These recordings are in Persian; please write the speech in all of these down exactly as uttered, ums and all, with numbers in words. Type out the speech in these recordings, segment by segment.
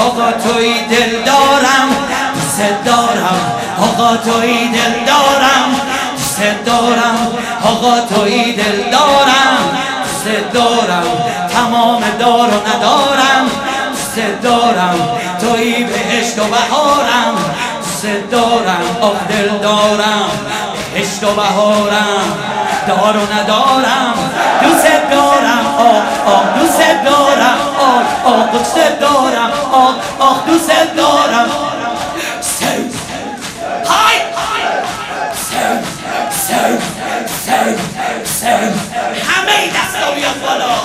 آقا توی دل دارم دوست دارم آقا توی دل دارم دوست دارم آقا توی دل دارم دوست دارم تمام دار و ندارم دوست دارم توی بهشت و بهارم دوست دارم آه دل دارم بهشت و بهارم دار و ندارم دوست دارم آه آه دوست دارم آه آه دوست دارم آه آه دوست دارم سید های سید سید سید سید همه دستا بیاد بالا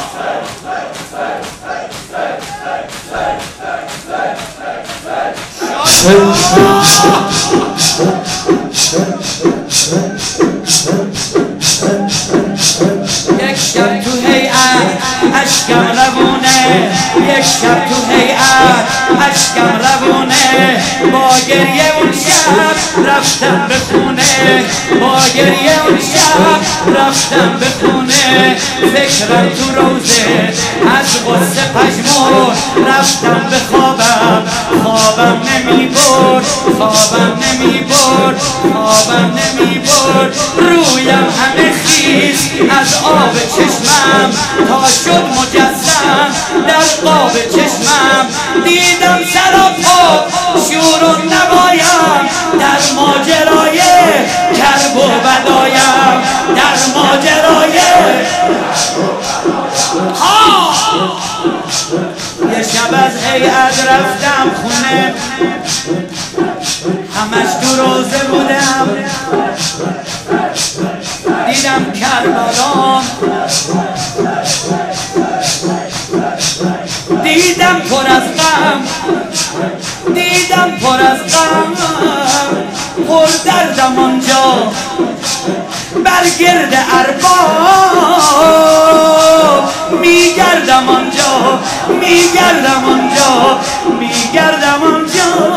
یک شب تو هیئت اشکم روونه یک شب تو هیئت اشکم روونه با گریه اون شب رفتم به خونه با گریه اون شب رفتم به خونه فکرم تو روزه از غصه پژمرد رفتم به خوابم خوابم نمی برد خوابم نمی برد خوابم نمی برد رویم همه خیز از آب چشمم تا شد مجسم در قاب چشمم دیدم سراپا شور و نوایم در ماجرای کرب و بلایم در ماجرای ها یه شب از هیئت رفتم خونه همش تو روزه بودم دیدم کربلام دیدم پر از غم دیدم پر از غم پر دردم آنجا برگرد ارباب میگردم آنجا میگردم آنجا میگردم آنجا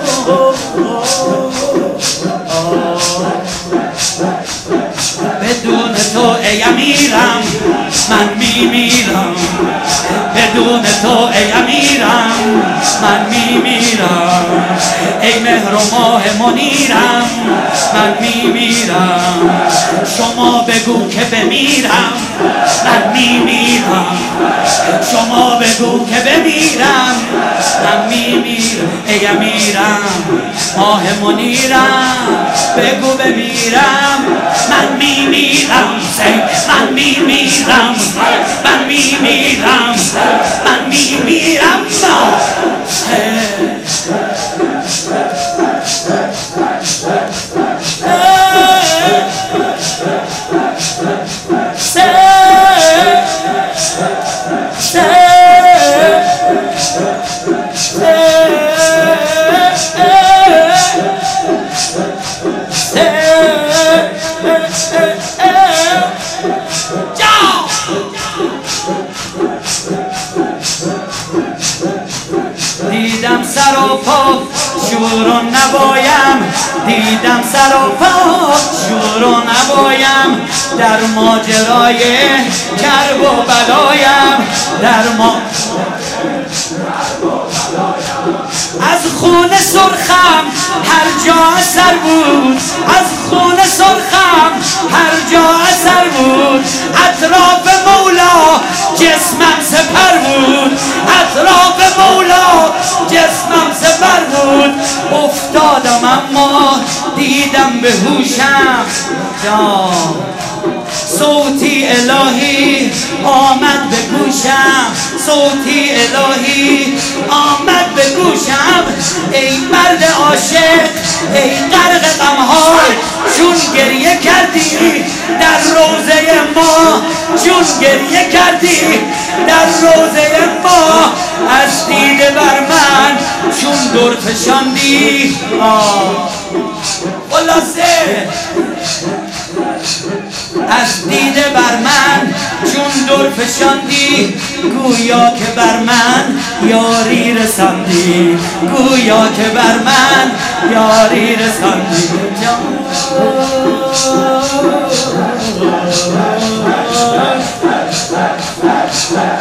بدون تو ای امیرم من میمیرم بدون تو ای امیرم من میمیرم ای مهر و ماه منیرم من میمیرم شما بگو که بمیرم من میمیرم شما بگو که بمیرم من میمیرم ای امیرم ماه منیرم بگو بمیرم من میمیرم من میمیرم من میمیرم من میمیرم دیدم سر و پا شور و نوایم دیدم سر و پا شور و نوایم در ماجرای کرب و بلایم در ما از خون سرخم هر جا اثر بود از خون سرخم هر جا اثر بود اطراف مولا جسمم سپر بود اطراف مولا جسمم سپر بود افتادم اما دیدم به هوشم جان صوتی الهی آمد به گوشم صوتی الهی آمد به گوشم ای مرد عاشق ای غرق غمها چون گریه کردی در روزه ما چون گریه کردی در روزه ما از دیده بر من چون دور فشاندی آه خلاصه از دیده بر من چون دور فشاندی گویا که بر من یاری رساندی گویا که بر من یاری رساندی جان